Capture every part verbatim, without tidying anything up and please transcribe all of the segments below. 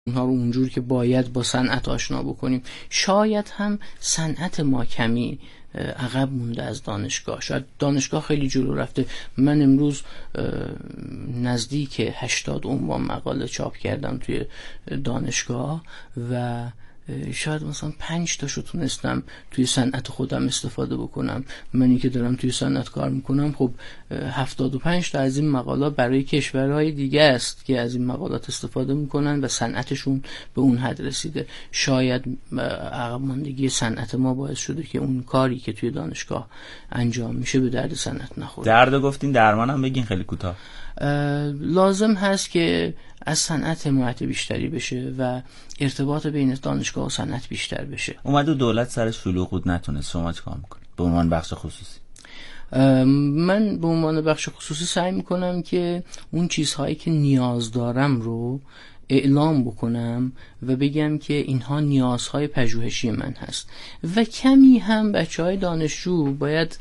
اونها رو اونجور که باید با صنعت آشنا بکنیم. شاید هم صنعت ما کمی عقب مونده از دانشگاه، شاید دانشگاه خیلی جلو رفته. من امروز نزدیک هشتاد عنوان مقاله چاپ کردم توی دانشگاه و شاید مثلا پنج تاشو تونستم توی صنعت خودم استفاده بکنم. منی که دارم توی صنعت کار میکنم، خب هفتاد و پنج تا از این مقالات برای کشورهای دیگه است که از این مقالات استفاده میکنن و صنعتشون به اون حد رسیده. شاید عقب ماندگی صنعت ما باعث شده که اون کاری که توی دانشگاه انجام میشه به درد صنعت نخوره. درد گفتین، درمان هم بگین خیلی کوتاه. لازم هست که از صنعت حمایت بیشتری بشه و ارتباط بین دانشگاه و صنعت بیشتر بشه. اومد و دولت سر شلوغ بود نتونست، شما چیکار میکنید به عنوان بخش خصوصی؟ من به عنوان بخش خصوصی سعی میکنم که اون چیزهایی که نیاز دارم رو اعلام بکنم و بگم که اینها نیازهای پژوهشی من هست و کمی هم بچهای دانشجو باید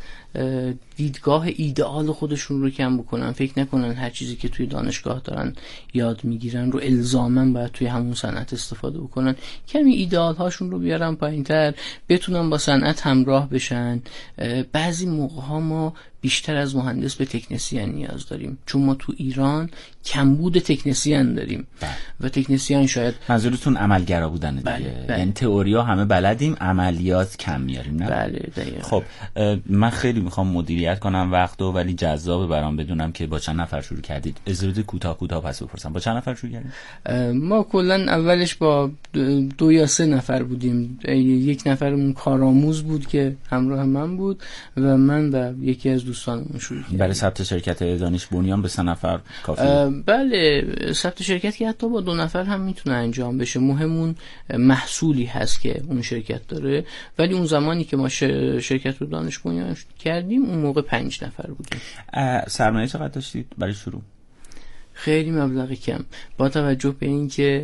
دیدگاه ایدئال خودشون رو کم بکنن، فکر نکنن هر چیزی که توی دانشگاه دارن یاد میگیرن رو الزاماً باید توی همون صنعت استفاده بکنن. کمی ایدئال هاشون رو بیارن پایین‌تر، بتونن با صنعت همراه بشن. بعضی موقع ها ما بیشتر از مهندس به تکنسین نیاز داریم، چون ما تو ایران کمبود تکنسین داریم و تکنسین شاید منظورتون عملگرا بودن دیگه. بله، بله. یعنی تئوریا همه بلدیم، عملیات کم میاریم، نه؟ بله دقیقاً. خب من خیلی میخوام مدیریت کنم وقتو، ولی جذابه برام بدونم که با چند نفر شروع کردید. اجازه کوتاه کوتاه پس بپرسم، با چند نفر شروع کردید؟ ما کلا اولش با دو, دو یا سه نفر بودیم. یک نفرمون کارآموز بود که همراه من بود و من و یکی از دوستانمون شروع کردیم. برای ثبت شرکت دانش بنیان به سه نفر کافیه؟ بله، ثبت شرکت که حتی با دو نفر هم میتونه انجام بشه. مهمون محصولی هست که اون شرکت داره، ولی اون زمانی که ما شرکت رو دانش بنیان کردیم اون موقع پنج نفر بودیم. سرمایه چقدر داشتید برای شروع؟ خیلی مبلغ کم، با توجه به این که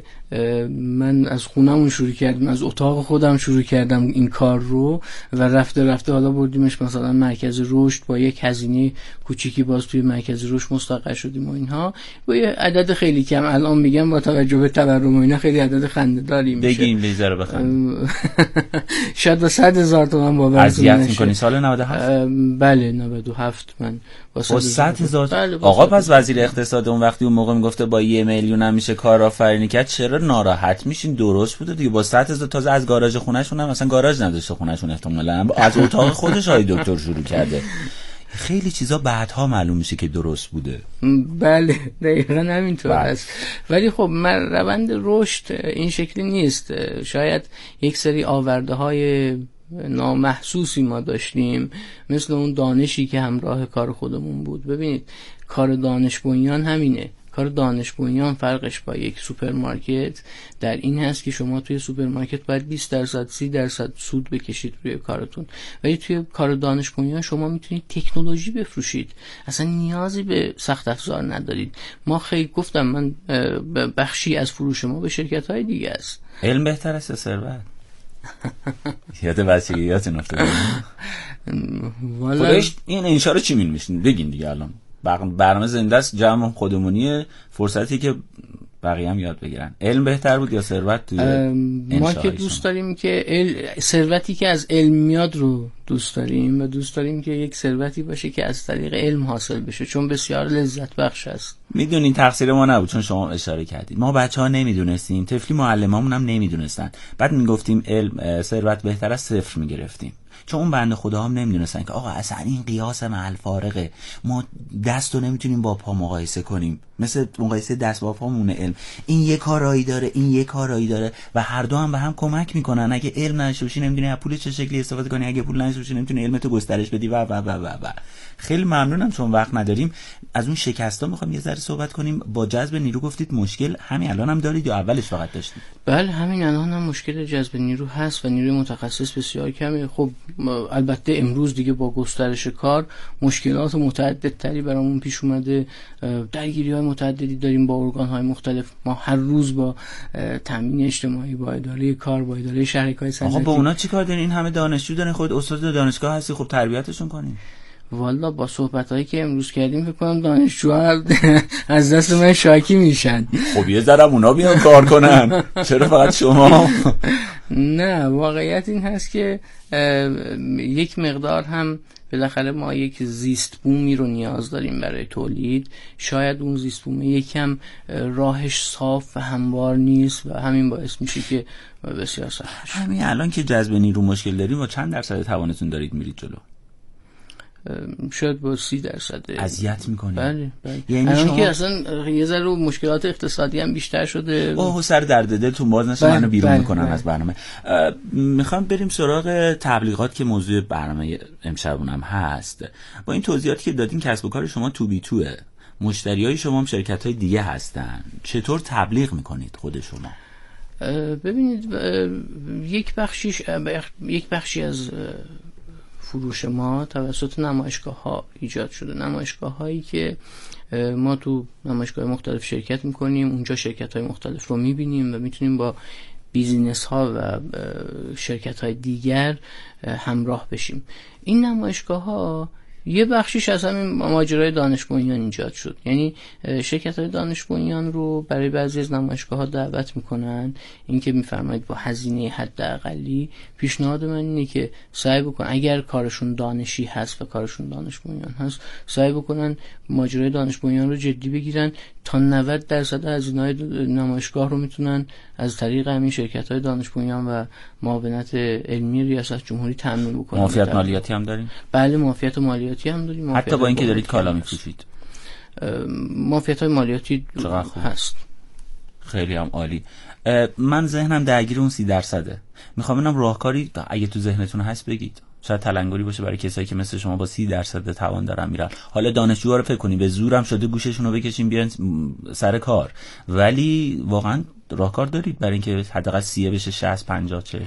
من از خونمون شروع کردم، از اتاق خودم شروع کردم این کار رو و رفته رفته حالا بردیمش مثلا مرکز رشد، با یک هزینه کوچیکی باز توی مرکز رشد مستقر شدیم و اینها، با یه عدد خیلی کم. الان میگم با توجه به تورم و اینا خیلی عدد خنده‌داری میشه. بگین بیزاره بخند. شاید با صد هزار تومان باورتون نشه. اذیت می‌کنی سال نود و هفت؟ بله نود و هفت من با صد هزار. آقا پس وزیر اقتصاد اون وقتی اون موقع میگفته با یه میلیون هم میشه کارآفرینی کرد، چرا ناراحت میشین؟ درست بوده دیگه. با صد هزار تازه از گاراژ خونه‌شون هم مثلا گاراژ نداشته خونه‌شون، احتمالاً از اتاق خودش های دکتر شروع کرده. خیلی چیزا بعدها معلوم میشه که درست بوده. بله دقیقاً همینطور است. ولی خب من روند رشد این شکلی نیست. شاید یک سری آورده های نامحسوسی ما داشتیم، مثل اون دانشی که همراه کار خودمون بود. ببینید کار دانش بنیان همینه. کار دانش بنیان فرقش با یک سوپرمارکت در این هست که شما توی سوپرمارکت باید بیست درصد سی درصد سود بکشید روی کارتون، ولی توی کار دانش بنیان شما میتونید تکنولوژی بفروشید، اصلا نیازی به سخت افزار ندارید. ما خیلی گفتم من بخشی از فروش ما به شرکت های دیگه است. علم بهتر است یا ثروت؟ یاد بچگیاتون افتاده؟ والا این انشا رو چی می‌نویسین بگین دیگه. الان برنامه زنده است، جمع خودمونیه، فرصتی که بقیه هم یاد بگیرن. علم بهتر بود یا ثروت توی ما که دوست داریم که ال... ثروتی که از علم میاد رو دوست داریم و دوست داریم که یک ثروتی باشه که از طریق علم حاصل بشه، چون بسیار لذت بخش است. میدونین تقصیر ما نبود، چون شما اشاره کردید ما بچه‌ها نمیدونستیم، طفلی معلمامون هم نمیدونستن، بعد میگفتیم علم ثروت بهتر از صفر میگرفتیم، چون اون بنده خدا هم نمیدونستن که آقا اصلا این قیاس محل فارقه، ما دست رو نمیتونیم با پا مقایسه کنیم، مثل مقایسه دست با پامونه علم. این یک کارایی داره، این یک کارایی داره و هر دو هم به هم کمک میکنن. اگه علم نداشته باشی نمیدونی از پول چه شکلی استفاده کنی، اگه پول نداشته باشی نمیتونی علمتو گسترش بدی و و و و و خیلی ممنونم، چون وقت نداریم. از اون شکستا میخوام یه ذره صحبت کنیم. با جذب نیرو گفتید مشکل همین الان هم دارید یا اولش فقط داشتید؟ بله همین الان هم مشکل جذب نیرو هست و نیروی متخصص بسیار کمه. خب البته امروز دیگه با گسترش کار مشکلات متعدد تری برامون پیش اومده، درگیری‌های متعددی داریم با ارگان‌های مختلف. ما هر روز با تامین اجتماعی، با اداره کار، با اداره شهرک‌های صنعتی. آقا با اونا چیکار دارین؟ این همه دانشجو دارین، خود استاد دانشگاه هستی، خب تربیتشون کنین. والا با صحبتایی که امروز کردیم فکر کنم دانشجوها از دست من شاکی میشن. خب یه ذره اونا بیان کار کنن، چرا فقط شما؟ نه واقعیت این هست که یک مقدار هم بالاخره ما یک زیست بومی رو نیاز داریم برای تولید. شاید اون زیست بوم یکم راهش صاف و هموار نیست و همین باعث میشه که بسیار سخت. همین الان که جذب نیرو مشکل داریم و چند درصد توانتون دارید میرید جلو؟ شاید با سی درصد اذیت میکنه. بله بله. یعنی الان شما... که اصلا یه ذره مشکلات اقتصادی هم بیشتر شده. اوه سر درد دلتون باز نشه منو بیرون بله میکنن بله. از برنامه. میخوام بریم سراغ تبلیغات که موضوع برنامه امشبونم هست. با این توضیحاتی که دادین کسب و کار شما تو بی توه، مشتریای شما هم شرکت‌های دیگه هستن، چطور تبلیغ میکنید خود شما؟ ببینید یک بخشیش یک بخشی از فروش ما توسط نمایشگاه ها ایجاد شده. نمایشگاه هایی که ما تو نمایشگاه مختلف شرکت میکنیم، اونجا شرکت های مختلف رو میبینیم و میتونیم با بیزینس ها و شرکت های دیگر همراه بشیم. این نمایشگاه ها یه بخشیش از همین ماجرای دانش بنیان ایجاد شد. یعنی شرکت های دانش بنیان رو برای بعضی از نمایشگاه ها دعوت میکنن، اینکه میفرمایید با هزینه حداقلی پیشنهاد من اینه که سعی بکنن اگر کارشون دانشی هست و کارشون دانش بنیان هست سعی بکنن ماجرای دانش بنیان رو جدی بگیرن تا نود درصد هزینه‌های نمایشگاه رو میتونن از طریق همین شرکت های دانش بنیان و معاونت علمی ریاست جمهوری تامین بکنن. معافیت مالیاتی هم داریم؟ بله معافیت مالیاتی هم داریم. حتی با اینکه دارید کالا میفروشید معافیت های مالیاتی هست. خیلی هم عالی. من ذهنم درگیر اون سی درصده. میخوام ببینم راهکاری اگه تو ذهنتون هست بگید، شاید تلنگری باشه برای کسایی که مثل شما با سی درصد توان دارن میرن. حالا دانشجوها رو فکر کنی به زورم شده گوششون رو بکشیم بیان سر کار، ولی واقعا راهکار دارید برای اینکه حداقل سی بشه شصت پنجاه چه؟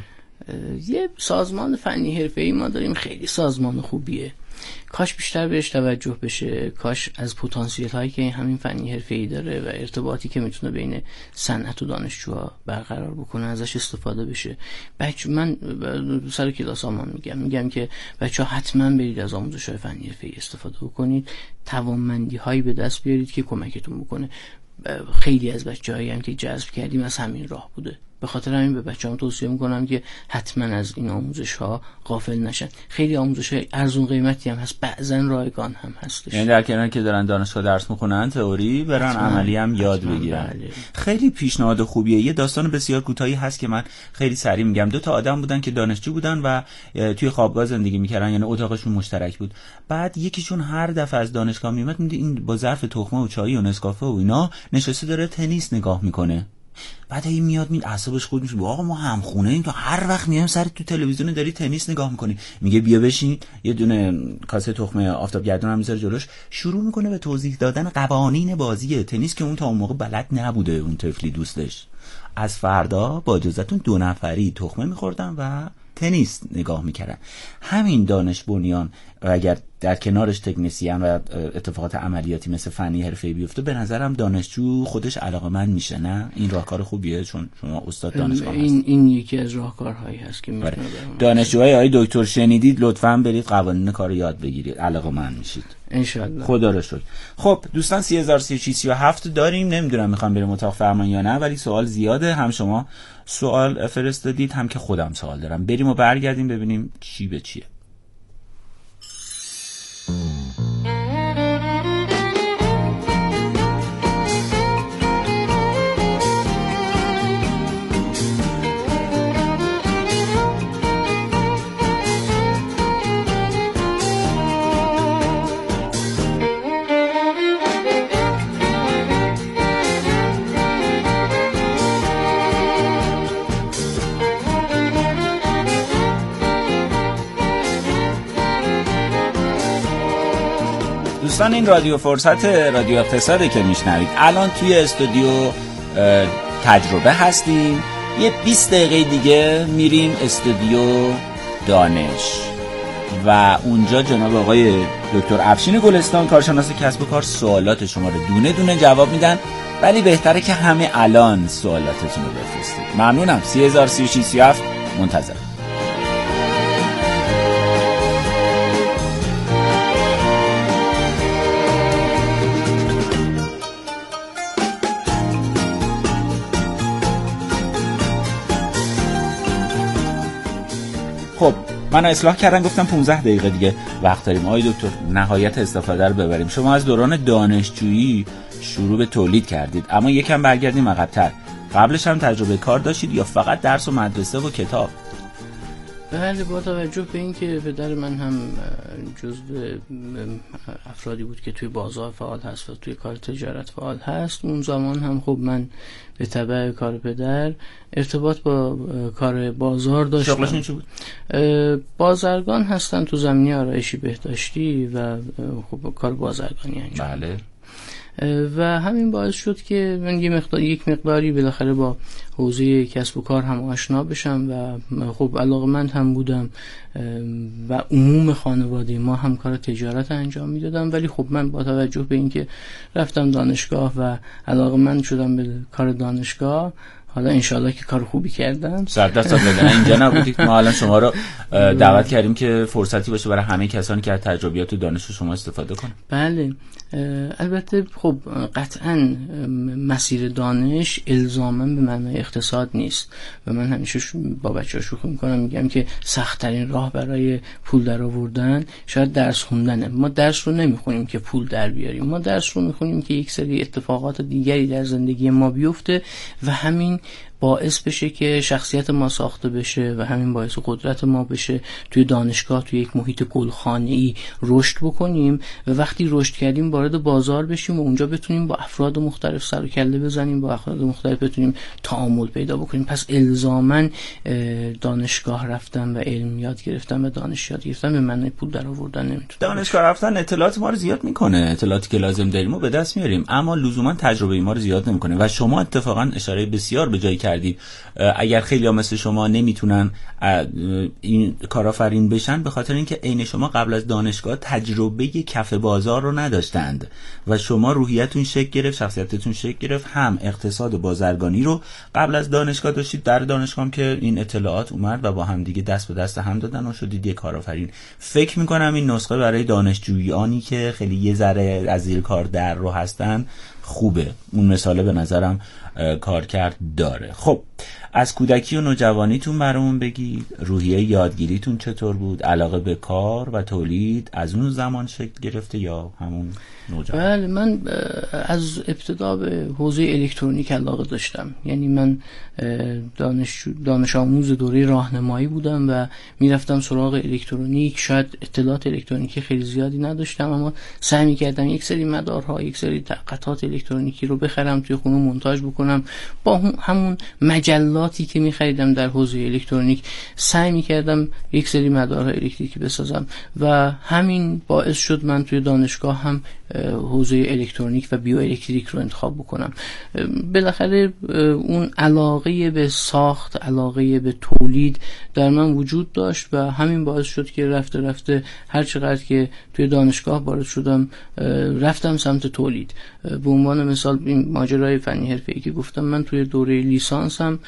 یه سازمان فنی حرفه‌ای ما داریم، خیلی سازمان خوبیه. کاش بیشتر بهش توجه بشه، کاش از پتانسیل هایی که همین فنی حرفه‌ای داره و ارتباطی که میتونه بین صنعت و دانشجوها برقرار بکنه ازش استفاده بشه. بچه من سر کلاس ها میگم میگم که بچه‌ها حتما برید از آموزش‌های فنی حرفه‌ای استفاده بکنید، توانمندی هایی به دست بیارید که کمکتون بکنه. خیلی از بچه‌هایی هم که جذب کردیم از همین راه بوده. به خاطر همین به بچه‌ام توصیه میکنم که حتما از این آموزش‌ها غافل نشن. خیلی آموزش‌های ارزون قیمتی هم هست، بعضن رایگان هم هستش. یعنی در کنار که دارن دانشگاه درس میخونن تئوری برن عملی هم یاد بگیرن. بله. خیلی پیشنهاد خوبیه. یه داستان بسیار کوتاهی هست که من خیلی سریع میگم. دو تا آدم بودن که دانشجو بودن و توی خوابگاه زندگی میکردن، یعنی اتاقشون مشترک بود. بعد یکیشون هر دفعه از دانشگاه میومد میدید این با ظرف تخمه و چای و نسکافه و اینا نشسته داره تنیس نگاه میکنه. بعد این میاد می اعصابش خورد میشه، آقا ما همخونه ایم تو هر وقت میایم سر تو تلویزیون داری تنیس نگاه میکنی. میگه بیا بشین، یه دونه کاسه تخمه آفتابگردون هم میذاره جلوش، شروع میکنه به توضیح دادن قوانین بازی تنیس که اون تا اون موقع بلد نبوده اون طفلی دوستش. از فردا با اجازهتون دو نفری تخمه میخوردن و تنیس نگاه میکردن. همین دانش بنیان و اگر در کنارش تکنسین و اتفاقات عملیاتی مثل فنی حرفه‌ای بیفته، به نظرم دانشجو خودش علاقه‌مند میشه. نه این راهکار خوبیه چون شما استاد دانشگاه هستید. این این یکی از راهکارهایی هست که میتونه دانشجوهای آقای دکتر شنیدید، لطفاً برید قوانین کارو یاد بگیرید، علاقه‌مند میشید ان شاءالله. خدا رو شکر. خب دوستان سی هزار و سی و شش سی و هفت داریم، نمیدونم میخوام بریم اتاق فرمان یا نه، ولی سوال زیاده. هم شما سوال فرستادید هم که خودم سوال دارم. بریم و برگردیم ببینیم چی به چیه. دوستان این رادیو فرصت رادیو اقتصاده که میشنوید. الان توی استودیو تجربه هستیم، یه بیست دقیقه دیگه میریم استودیو دانش و اونجا جناب آقای دکتر افشین گلستان کارشناس کسب و کار سوالات شما رو دونه دونه جواب میدن، ولی بهتره که همه الان سوالاتتون رو بفرستید. ممنونم. سی هزار و سی و شش سی و هفت منتظرم. خب من اصلاح کردم، گفتم پانزده دقیقه دیگه وقت داریم. آقای دکتر نهایت استفاده رو ببریم. شما از دوران دانشجویی شروع به تولید کردید، اما یکم برگردیم عقب‌تر. قبلش هم تجربه کار داشتید یا فقط درس و مدرسه و کتاب؟ بله، با توجه به این که پدر من هم جزو افرادی بود که توی بازار فعال هست و توی کار تجارت فعال هست، اون زمان هم خب من به تبع کار پدر ارتباط با کار بازار داشتم. شغلشون چی بود؟ بازرگان هستن تو زمینه آرایشی بهداشتی و خب کار بازرگانی انجام. بله. و همین باعث شد که من یه مقدار یک مقداری بالاخره با حوزه کسب و کار هم آشنا بشم و خب علاقه‌مند هم بودم و عموم خانواده ما هم کار تجارت انجام میدادم. ولی خب من با توجه به اینکه رفتم دانشگاه و علاقه‌مند شدم به کار دانشگاه، حالا انشالله که کار خوبی کردم. صد درصد بدن اینجا نبودید. ما الان شما رو دعوت کردیم که فرصتی باشه برای همه کسانی که از تجربیات دانش شما استفاده کنن. بله، البته خب قطعا مسیر دانش الزاما به معنای اقتصاد نیست و من همیشه با بچه‌ها شوخی میکنم، میگم که سخت ترین راه برای پول در آوردن شاید درس خوندنه. ما درس رو نمیخونیم که پول در بیاریم، ما درس رو میخونیم که یک سری اتفاقات دیگری در زندگی ما بیفته و همین باعث بشه که شخصیت ما ساخته بشه و همین باعث قدرت ما بشه توی دانشگاه توی یک محیط گلخانه‌ای رشد بکنیم و وقتی رشد کردیم وارد بازار بشیم و اونجا بتونیم با افراد مختلف سر و کله بزنیم، با افراد مختلف بتونیم تعامل پیدا بکنیم. پس الزاماً دانشگاه رفتن و علم یاد گرفتن و دانش یاد گرفتن به معنی پول در آوردن نمیتونه. دانشگاه رفتن اطلاعات ما رو زیاد میکنه، اطلاعاتی که لازم داریم رو به دست میاریم، اما لزوما تجربه ما رو زیاد نمیکنه و شما اتفاقا اشاره بسیار به جای کردید. اگر خیلی ها مثل شما نمیتونن این کارآفرین بشن به خاطر اینکه عین شما قبل از دانشگاه تجربه کف بازار رو نداشتند و شما روحیتون شکل گرفت، شخصیتتون شکل گرفت، هم اقتصاد و بازرگانی رو قبل از دانشگاه داشتید، در دانشگاه هم که این اطلاعات اومد و با هم دیگه دست به دست هم دادن و شدید یک کارآفرین. فکر میکنم این نسخه برای دانشجویانی که خیلی یه ذره از زیر کار در رو هستن خوبه. اون مثاله به نظرم کارکرد داره. خب از کودکی و نوجوانیتون برامون بگید، روحیه یادگیریتون چطور بود؟ علاقه به کار و تولید از اون زمان شکل گرفته یا همون نوجوان؟ بله، من از ابتدا به حوزه الکترونیک علاقه داشتم. یعنی من دانش دانش آموز دوره راهنمایی بودم و میرفتم سراغ الکترونیک. شاید اطلاعات الکترونیکی خیلی زیادی نداشتم، اما سعی می‌کردم یک سری مدارها، یک سری قطعات الکترونیکی رو بخرم توی خونه مونتاژ بکنم. با همون مجلاتی که می‌خریدم در حوزه الکترونیک سعی می‌کردم یک سری مدارهای الکتریکی بسازم و همین باعث شد من توی دانشگاه هم حوزه الکترونیک و بیو الکتریک رو انتخاب بکنم. بالاخره اون علاقه به ساخت، علاقه به تولید در من وجود داشت و همین باعث شد که رفته رفته هر چقدر که توی دانشگاه وارد شدم رفتم سمت تولید. به عنوان مثال این ماجرای فنی حرفه‌ای که گفتم، من توی دوره لیسانسم،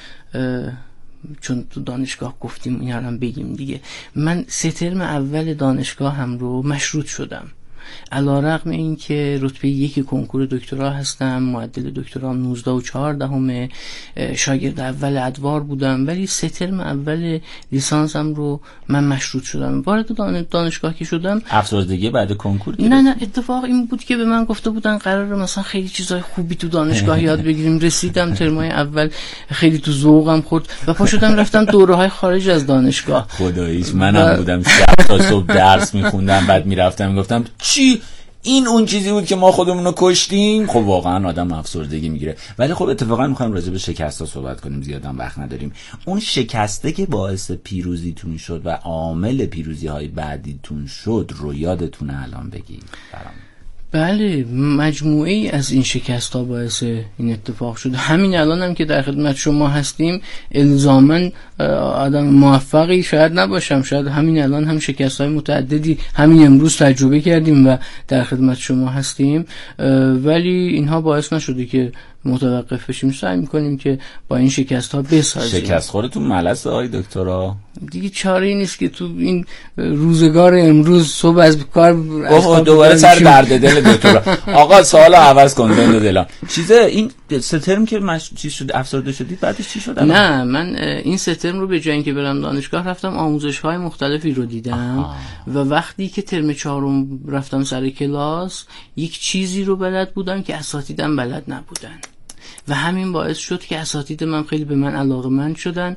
چون تو دانشگاه گفتیم اینا رو هم بگیم دیگه، من سه ترم اول دانشگاه هم رو مشروط شدم. علی‌رغم این که رتبه یک کنکور دکترا هستم، معدل دکترام نوزده و چهار دهم، شاگرد اول ادوار بودم، ولی سه ترم اول لیسانسم رو من مشروط شدم. وارد دانشگاه که شدم، افسردگی بعد کنکور گرفت؟ نه نه، اتفاق این بود که به من گفته بودن قراره مثلا خیلی چیزای خوبی تو دانشگاه یاد بگیریم. رسیدم ترمای اول خیلی تو ذوقم خورد و پا شدم رفتم دوره‌های خارج از دانشگاه. خداییش منم بودم شب تا صبح درس می‌خوندم، بعد میرفتم میگفتم چی این اون چیزی بود که ما خودمون رو کشتیم. خب واقعا آدم افسردگی میگیره. ولی خب اتفاقا میخوایم راجع به شکست‌ها صحبت کنیم، زیادم وقت نداریم. اون شکسته که باعث پیروزیتون شد و عامل پیروزی‌های بعدیتون شد رو یادتونه الان بگید برام؟ بله، مجموعه ای از این شکست ها باعث این اتفاق شد. همین الان هم که در خدمت شما هستیم الزاماً آدم موفقی شاید نباشم، شاید همین الان هم شکست های متعددی همین امروز تجربه کردیم و در خدمت شما هستیم، ولی اینها باعث نشده که متوقف بشیم. سعی می‌کنیم که با این شکست ها بسازیم. شکست خورتون ملسه های دکترا؟ دیگه چاره‌ای نیست که تو این روزگار امروز صبح از کار اوه دوباره سر درد دل دکتر. آقا سوالو عوض کن زنده دلان. چیزه این سه ترم که مش... چیز شد افسرده شدید بعدش چی شد؟ نه من این سه ترم رو به جای اینکه برم دانشگاه رفتم آموزش‌های مختلفی رو دیدم. آها. و وقتی که ترم چهارم رفتم سر کلاس یک چیزی رو بلد بودم که اساتیدم بلد نبودن و همین باعث شد که اساتید من خیلی به من علاقه‌مند شدن.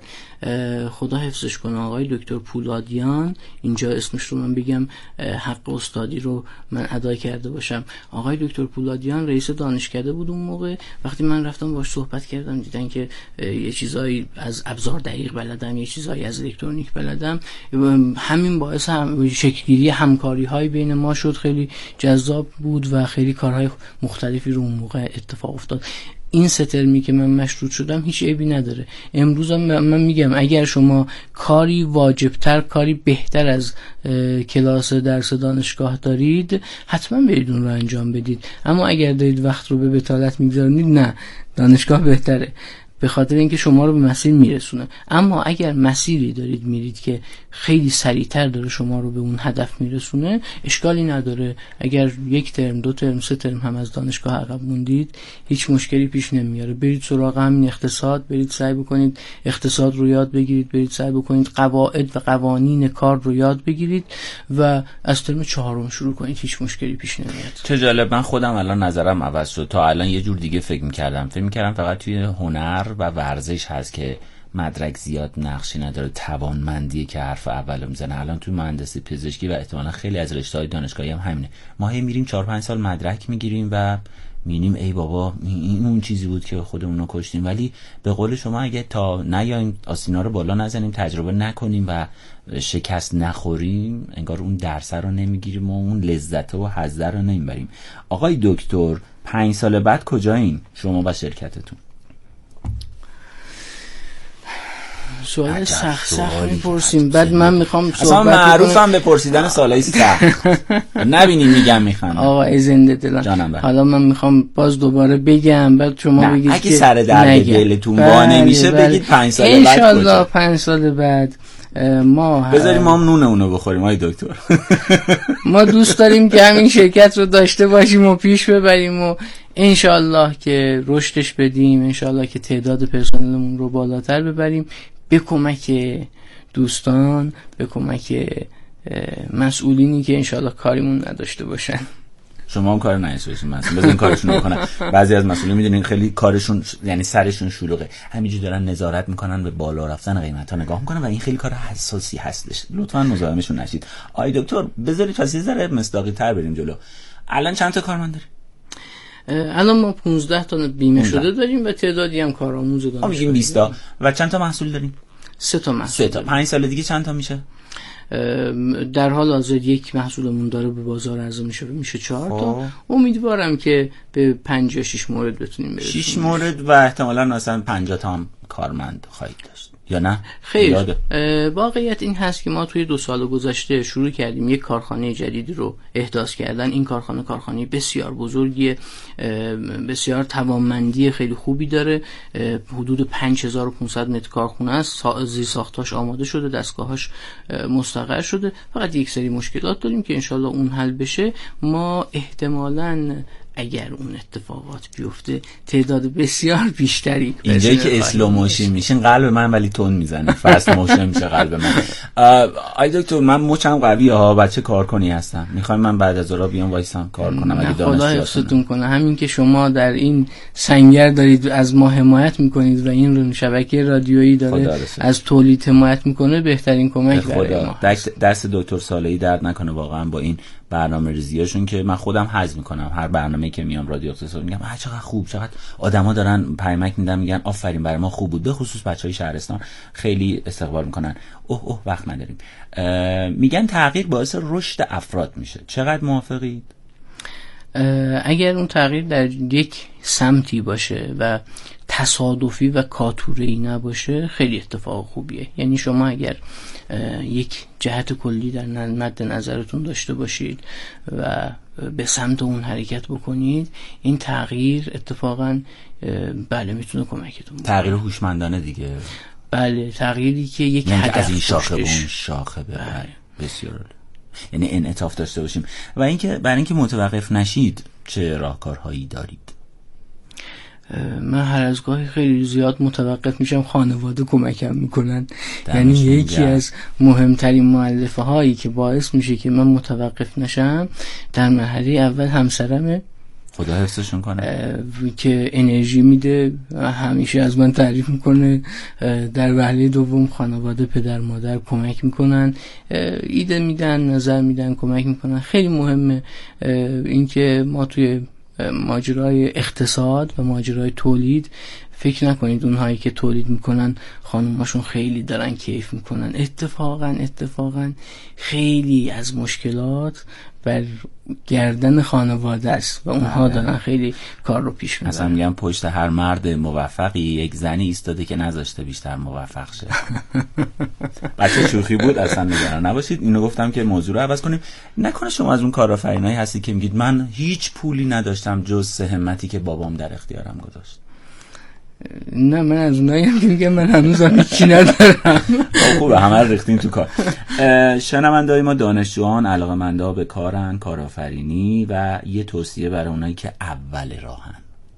خدا حفظش کنه آقای دکتر پولادیان، اینجا اسمش رو من بگم حق استادی رو من ادا کرده باشم. آقای دکتر پولادیان رئیس دانشکده بود اون موقع. وقتی من رفتم باهاش صحبت کردم دیدن که یه چیزایی از ابزار دقیق بلدم، یه چیزایی از الکترونیک بلدم. همین باعث هم شکل‌گیری همکاری‌های بین ما شد، خیلی جذاب بود و خیلی کارهای مختلفی رو اون موقع اتفاق افتاد. این سه ترمی که من مشروط شدم هیچ عیبی نداره. امروز هم من میگم اگر شما کاری واجبتر، کاری بهتر از کلاس درس دانشگاه دارید حتما برید اون رو انجام بدید، اما اگر دارید وقت رو به بتالت میگذارونید نه، دانشگاه بهتره به خاطر اینکه شما رو به مسیر میرسونه. اما اگر مسیری دارید میرید که خیلی سریعتر داره شما رو به اون هدف میرسونه، اشکالی نداره. اگر یک ترم، دو ترم، سه ترم هم از دانشگاه عقب موندید هیچ مشکلی پیش نمیاره. برید سراغ همین اقتصاد، برید سعی بکنید اقتصاد رو یاد بگیرید، برید سعی بکنید قواعد و قوانین کار رو یاد بگیرید و از ترم چهارم شروع کنید، هیچ مشکلی پیش نمیاد. چه جالب، من خودم الان نظرم عوض شد. تا الان یه جور دیگه فکر می‌کردم. فکر می‌کردم فقط توی هنر و ورزش هست که مدرک زیاد نقشی نداره، توانمندی که حرف اول میزنه. الان توی مهندسی، پزشکی و احتمالاً خیلی از رشته‌های دانشگاهی هم همینه. ما هی میریم چهار پنج سال مدرک میگیریم و می‌بینیم ای بابا این اون چیزی بود که خودمون رو کشتیم. ولی به قول شما اگه تا نیایم آسینا رو بالا نزنیم، تجربه نکنیم و شکست نخوریم، انگار اون درس رو نمیگیریم و اون لذت و حظ رو نمیبریم. آقای دکتر پنج سال بعد کجایین شما و شرکتتون؟ سوال سخت سخت میپرسیم، بعد من میخوام صحبت اصلا معروفم به پرسیدن سوالای سخت. نبینی میگم میخوام آقا زنده دلم. حالا من میخوام باز دوباره بگم بعد شما بگید اگه که سر درد دلتون وا نمیشه بگید پنج سال بعد ان شاءالله پنج سال بعد ما بذاریم ما هم نون اونو بخوریم. آقای دکتر ما دوست داریم که همین شرکت رو داشته باشیم و پیش ببریم و انشالله که رشدش بدیم، انشالله که تعداد پرسنلمون رو بالاتر ببریم به کمک دوستان، به کمک مسئولینی که انشالله کاریمون نداشته باشن. شما هم کار نایسته باشین مسئول بزنین کارشون رو بکنن. بعضی از مسئولین میدونین خیلی کارشون یعنی سرشون شلوغه، همینجوری دارن نظارت میکنن به بالا رفتن قیمتا نگاه میکنن و این خیلی کار حساسی هستش. لطفاً مزاحمشون نشید. آی دکتر بذارید تا سیزده ذره مصداقی تر بریم جلو. الان چند تا کارمند دارید؟ الان ما پانزده تا بیمه شده داریم و تعدادی هم کارآموز داریم. ما میگیم بیست تا. و چند تا محصول داریم؟ سه تا محصول. سه تا. پنج سال دیگه چند تا میشه؟ در حال حاضر یک محصولمون داره به بازار عرضه میشه میشه چهار تا. امیدوارم که به پنج یا شش مورد بتونیم برسیم. شش مورد و احتمالاً مثلا پنجاه تا هم کارمند خواهید داشت یا نه؟ خیر، واقعیت این هست که ما توی دو سال گذشته شروع کردیم یک کارخانه جدیدی رو احداث کردن. این کارخانه کارخانه بسیار بزرگیه، بسیار توانمندی خیلی خوبی داره، حدود پنج هزار و پانصد متر کارخونه است، زیر ساختاش آماده شده، دستگاهاش مستقر شده. فقط یک سری مشکلات داریم که انشالله اون حل بشه. ما احتمالاً اگر اون اتفاقات بیفته تعداد بسیار بیشتری اینجایی که اسلو موشن میشین قلب من ولی تون میزنه، فست موشن میشه قلب من. آی دکتر من مچم قویه ها، بچه کار کنی هستم، میخوام من بعد از اون بیام وایسام کار کنم اگه دانشجو خدا حفظتون کنه. همین که شما در این سنگر دارید از ما حمایت میکنید و این شبکه رادیویی داره از تولید حمایت میکنه، بهترین کمک برای ما. دست دکتر صالحی درد نکنه واقعا با این برنامه ریزیاشون که من خودم حظ میکنم. هر برنامه‌ای که میام رادیو اقتصاد میگم آ چقدر خوب، چقدر آدما دارن پیامک میدن میگن آفرین برای ما خوب بود. به خصوص بچهای شهرستان خیلی استقبال میکنن. اوه اوه وقت نداریم. میگن تغییر باعث رشد افراد میشه. چقدر موافقید؟ اگر اون تغییر در یک سمتی باشه و تصادفی و کاتوره‌ای نباشه خیلی اتفاق خوبیه. یعنی شما اگر یک جهت کلی در مد نظرتون داشته باشید و به سمت اون حرکت بکنید، این تغییر اتفاقا بله میتونه کمکتون بکنه. تغییر هوشمندانه دیگه. بله، تغییری که یک یعنی هدف از این شاخه به داشتش. اون شاخه ببره. بسیار، یعنی انعطاف داشته باشیم. و اینکه برای اینکه متوقف نشید چه راهکارهایی دارید؟ من هر از گاهی خیلی زیاد متوقف میشم، خانواده کمکم میکنن. یعنی یکی گرد. از مهمترین مؤلفه هایی که باعث میشه که من متوقف نشم در مرحله اول همسرمه، خدا حفظشون کنه، که انرژی میده، همیشه از من تعریف میکنه. در وهله دوم خانواده، پدر مادر کمک میکنن، ایده میدن، نظر میدن، کمک میکنن. خیلی مهمه اینکه ما توی ماجرای اقتصاد و ماجرای تولید فکر نکنید اونهایی که تولید میکنن خانوماشون خیلی دارن کیف میکنن. اتفاقا اتفاقا خیلی از مشکلات بر گردن خانواده است و اونها دارن خیلی کار رو پیش میبرن. اصلا میگم پشت هر مرد موفقی یک زنی ایستاده که نذاشته بیشتر موفق شه. بچه شوخی بود، اصلا نگران نباشید. اینو گفتم که موضوع رو عوض کنیم. نکنه شما از اون کارآفرینایی هستی که میگید من هیچ پولی نداشتم جز سه همتی که بابام در اختیارم گذاشت؟ نه، من از اونایی هم که میگم من هنوزم هیچی ندارم. خوبه، همه رو ریختین تو کار. شنونده‌های ما دانشجویان، علاقه‌مندا به کارن، کارآفرینی، و یه توصیه برای اونایی که اول راهن.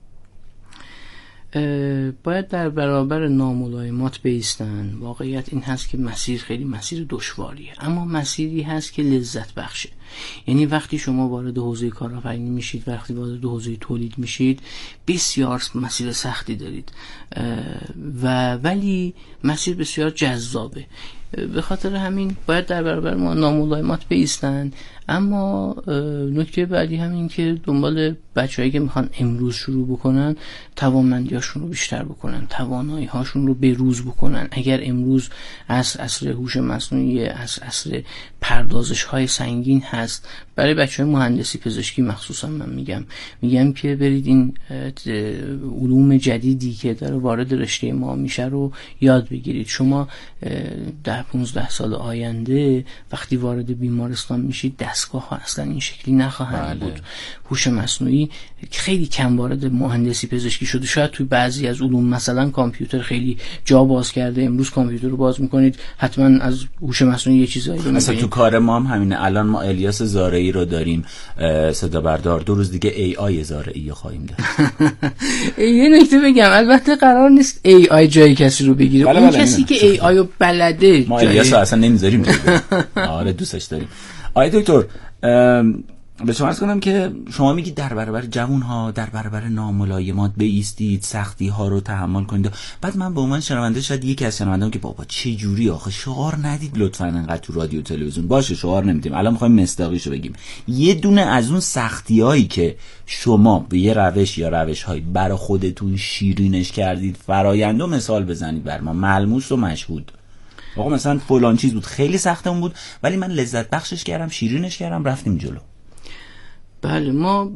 باید در برابر ناملایمات بایستن. واقعیت این هست که مسیر خیلی مسیر دشواریه، اما مسیری هست که لذت بخشه. یعنی وقتی شما وارد حوزه کارآفرینی میشید، وقتی وارد حوزه تولید میشید، بسیار مسیر سختی دارید و ولی مسیر بسیار جذابه. به خاطر همین باید در برابر ما ناملایمات بایستن. اما نکته بعدی همین که دنبال بچه‌هایی که میخوان امروز شروع بکنن توانمندیاشون رو بیشتر بکنن، توانایی هاشون رو بروز بکنن. اگر امروز از عصر هوش مصنوعی، از عصر پردازش های سنگین هست، برای بچه‌های مهندسی پزشکی مخصوصا من میگم میگم که برید این علوم جدیدی که داره وارد رشته ما میشه رو یاد بگیرید. شما ده پونزده سال آینده وقتی وارد بیمارستان میشید دستگاه ها اصلا این شکلی نخواهند بود. هوش مصنوعی خیلی کم وارد مهندسی پزشکی شده. شاید توی بعضی از علوم مثلا کامپیوتر خیلی جا باز کرده، امروز کامپیوتر رو باز میکنید حتما از هوش مصنوعی یه چیزایی رو میبینید. مثلا تو کار ما هم همینه. الان ما الیاس زارعی رو داریم صدا بردار، دو روز دیگه ای آی زارعی رو خواهیم داشت. یه نکته بگم، البته قرار نیست ای آی جای کسی رو بگیره. بله اون بله کسی که ای آی رو بلده ما الیاس رو اصلا نمیذاریم. آره دوستش داریم. آقای دکتر، به شما عرض کنم که شما میگید در برابر جوان ها، در برابر ناملایمات بایستید، سختی ها رو تحمل کنید. بعد من به عنوان شنونده شاید یکی از شنوندهام که بابا چه جوری آخه شعار ندید لطفاً انقدر تو رادیو تلویزیون. باشه شعار نمیدیم، الان میخوایم مصداقیشو بگیم. یه دونه از اون سختیایی که شما به یه روش یا روش‌های برای خودتون شیرینش کردید فرآیندو مثال بزنید بر ما، ملموس و مشهود. آقا مثلا فلان چیز بود خیلی سختمون بود ولی من لذت بخشش کردم، شیرینش کردم، رفتیم جلو. بله، ما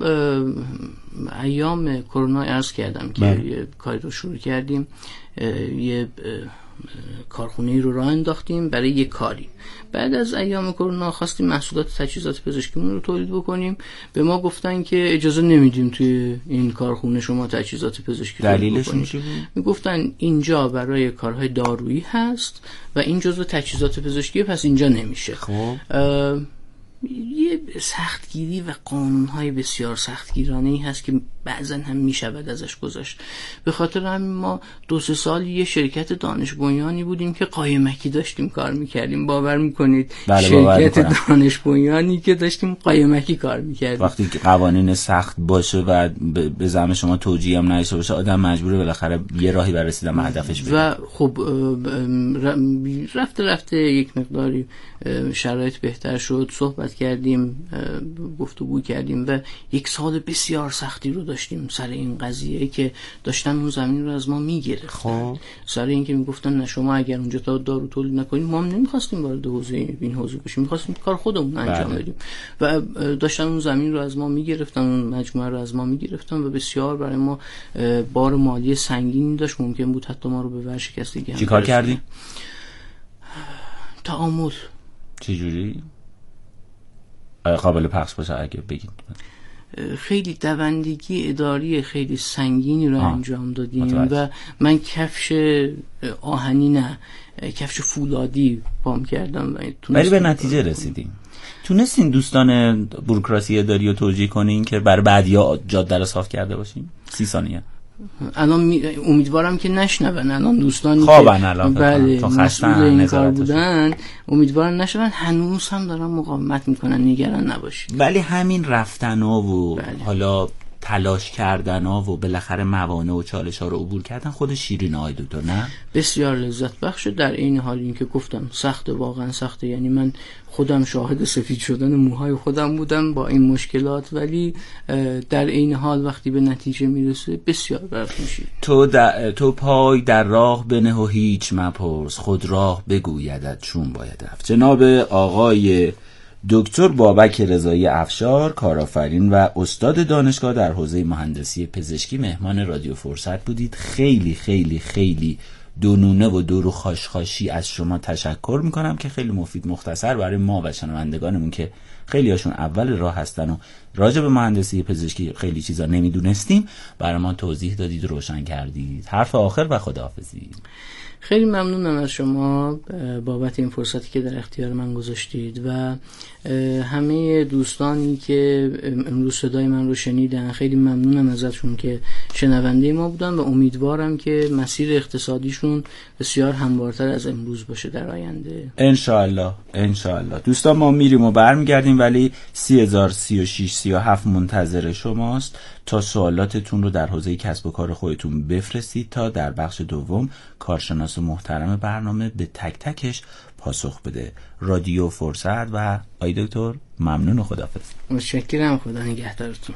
ایام کرونا عرض کردم که بله. یه کاری رو شروع کردیم، یه کارخونه‌ای رو راه انداختیم برای یه کاری. بعد از ایام کرونا خواستیم محصولات تجهیزات پزشکیمون رو تولید بکنیم. به ما گفتن که اجازه نمیدیم توی این کارخونه شما تجهیزات پزشکی تولید بکنید. میگفتن اینجا برای کارهای دارویی هست و این جزو تجهیزات پزشکی، پس اینجا نمیشه. خب یه سختگیری و قانونهای بسیار سختگیرانه‌ای هست که بعضا هم میشود ازش گذشت. به خاطر همین ما دو سه سال یه شرکت دانش بنیانی بودیم که قایمکی داشتیم کار میکردیم. باور میکنید؟ بله، شرکت دانش بنیانی که داشتیم قایمکی کار میکردیم. وقتی که قوانین سخت باشه و به زعم شما توجیه هم نشه باشه، آدم مجبوره بالاخره یه راهی برای رسیدن به هدفش بره. و خب رفته رفته یک مقداری شرایط بهتر شد، صحبت کردیم، گفتگو کردیم و یک سال بسیار سختی رو داشتیم سر این قضیه که داشتن اون زمین رو از ما میگرفتن. خب سر این که میگفتن نه شما اگر اونجا تا دارو تولید نکنید، ما هم نمیخواستیم وارد حوزه این حوزه بشیم، میخواستیم کار خودمون انجام بدیم و داشتن اون زمین رو از ما میگرفتن، اون مجموعه رو از ما میگرفتن و بسیار برای ما بار مالی سنگینی داشت. ممکن بود حتی ما رو به ورشکستگی هم. چی کار کردی؟ تعامل. چه جوری؟ قابل پخش باشه اگه بگید. خیلی دوندگی اداری خیلی سنگینی رو آه. انجام دادیم متوجه. و من کفش آهنی نه کفش فولادی پام کردم ولی به نتیجه رسیدیم. تونستین دوستان بوروکراسی اداری رو توجیه کنین که برای بعدیا جاده رو صاف کرده باشین؟ سی ثانیه. الان می... امیدوارم که نشنون الان دوستانی خوابن که الان بله مسئول این کار بودن امیدوارم نشنون، هنوز هم دارن مقاومت میکنن، نگران نباشید. ولی همین رفتن و بله. حالا تلاش کردن ها و بالاخره موانع و چالش ها رو عبور کردن خود شیرین آقای دکتر نه؟ بسیار لذت بخش. در این حال این که گفتم سخته، واقعا سخته، یعنی من خودم شاهد سفید شدن موهای خودم بودم با این مشکلات، ولی در این حال وقتی به نتیجه میرسه بسیار برف میشی. تو در... تو پای در راه بنه و هیچ مپرس، خود راه بگویدت چون باید رفت. جناب آقای دکتر بابک رضایی افشار، کارآفرین و استاد دانشگاه در حوزه مهندسی پزشکی، مهمان رادیو فرصت بودید. خیلی خیلی خیلی دونونه و دورو خاشخاشی از شما تشکر میکنم که خیلی مفید مختصر برای ما و شنوندگانمون که خیلی هاشون اول راه هستن و راجع به مهندسی پزشکی خیلی چیزا نمیدونستیم برای ما توضیح دادید، روشن کردید. حرف آخر و خداحافظی. خیلی ممنونم از شما بابت این فرصتی که در اختیار من گذاشتید و همه دوستانی که امروز صدای من رو شنیدن خیلی ممنونم ازشون که شنونده ما بودن و امیدوارم که مسیر اقتصادیشون بسیار هموارتر از امروز باشه در آینده انشاءالله. انشاءالله دوستان ما میریم و برمیگردیم، ولی سی هزار سی و شش سی و هفت منتظر شماست تا سوالاتتون رو در حوزه کسب و کار خودتون بفرستید تا در بخش دوم کارشناس محترم برنامه به تک تکش پاسخ بده. رادیو فرصت و آی دکتر ممنون و خداحافظ. متشکرم، خدا نگهدارتون.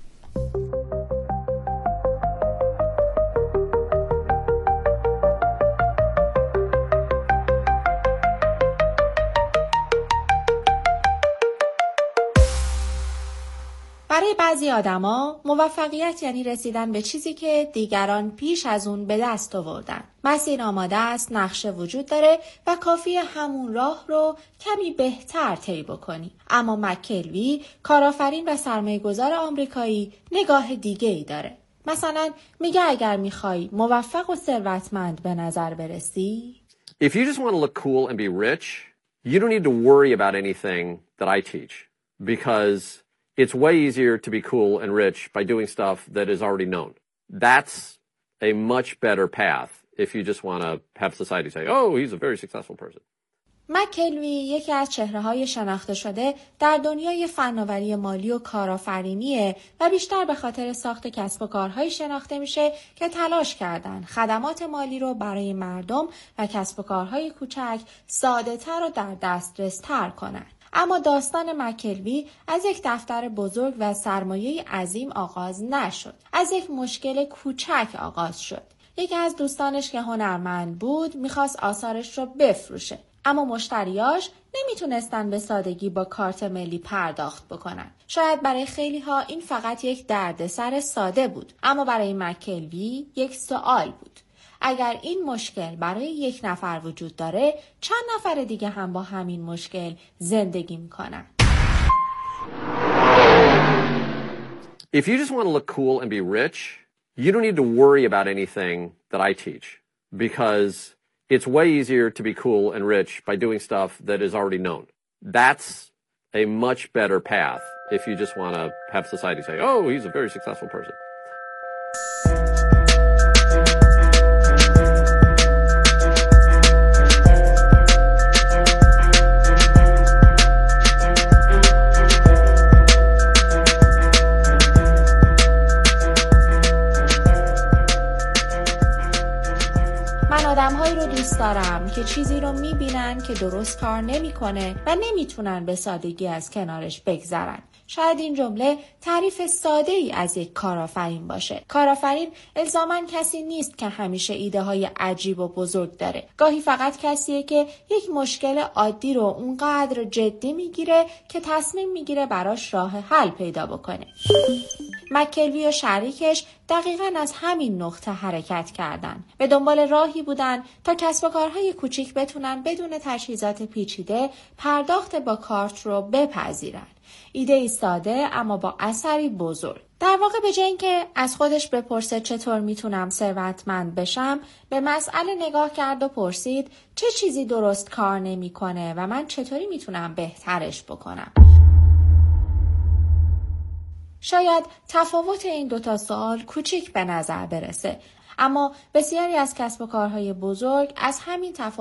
برای بعضی آدما موفقیت یعنی رسیدن به چیزی که دیگران پیش از اون به دست آوردن. مسیر آماده است، نقشه وجود داره و کافیه همون راه رو کمی بهتر طی بکنی. اما مک‌کلوی، کارآفرین و سرمایه‌گذار آمریکایی، نگاه دیگه‌ای داره. مثلا میگه اگر میخوای موفق و ثروتمند به نظر برسی، If you just want to look cool and be rich, you don't need to worry about anything that I teach because it's way easier to be cool and rich by doing stuff that is already known. That's a much better path if you just want to have society say, oh, he's a very successful person. مک‌کلوی یکی از چهره‌های شناخته شده در دنیای فناوری مالی و کارآفرینیه و بیشتر به خاطر ساخت کسب و کارهایی شناخته میشه که تلاش کردن خدمات مالی رو برای مردم و کسب و کارهای کوچک ساده‌تر و در دسترس تر کنن. اما داستان مک‌کلوی از یک دفتر بزرگ و سرمایه عظیم آغاز نشد. از یک مشکل کوچک آغاز شد. یکی از دوستانش که هنرمند بود میخواست آثارش رو بفروشه. اما مشتریاش نمیتونستن به سادگی با کارت ملی پرداخت بکنن. شاید برای خیلی ها این فقط یک دردسر ساده بود. اما برای مک‌کلوی یک سوال بود. اگر این مشکل برای یک نفر وجود داره، چند نفر دیگه هم با همین مشکل زندگی میکنن؟ If you just want to look cool and be rich, you don't need to worry about anything that I teach because it's way easier to be cool and rich by doing stuff that is already known. That's a much better path if you just want to have society say, oh, he's a very successful person. آدم‌هایی رو دوست دارم که چیزی رو می‌بینن که درست کار نمی‌کنه و نمی‌تونن به سادگی از کنارش بگذرن. شاید این جمله تعریف ساده‌ای از یک کارآفرین باشه. کارآفرین الزاماً کسی نیست که همیشه ایده‌های عجیب و بزرگ داره. گاهی فقط کسیه که یک مشکل عادی رو اونقدر جدی می‌گیره که تصمیم می‌گیره براش راه حل پیدا بکنه. مک‌کلوی و شریکش دقیقاً از همین نقطه حرکت کردن. به دنبال راهی بودن تا کسب و کارهای کوچیک بتونن بدون تجهیزات پیچیده پرداخت با کارت رو بپذیرن. ایده ساده اما با اثری بزرگ. در واقع به جای اینکه از خودش بپرسه چطور میتونم ثروتمند بشم، به مسئله نگاه کرد و پرسید چه چیزی درست کار نمیکنه و من چطوری میتونم بهترش بکنم. شاید تفاوت این دوتا سوال کوچیک به نظر برسه، اما بسیاری از کسب و کارهای بزرگ از همین تفاوت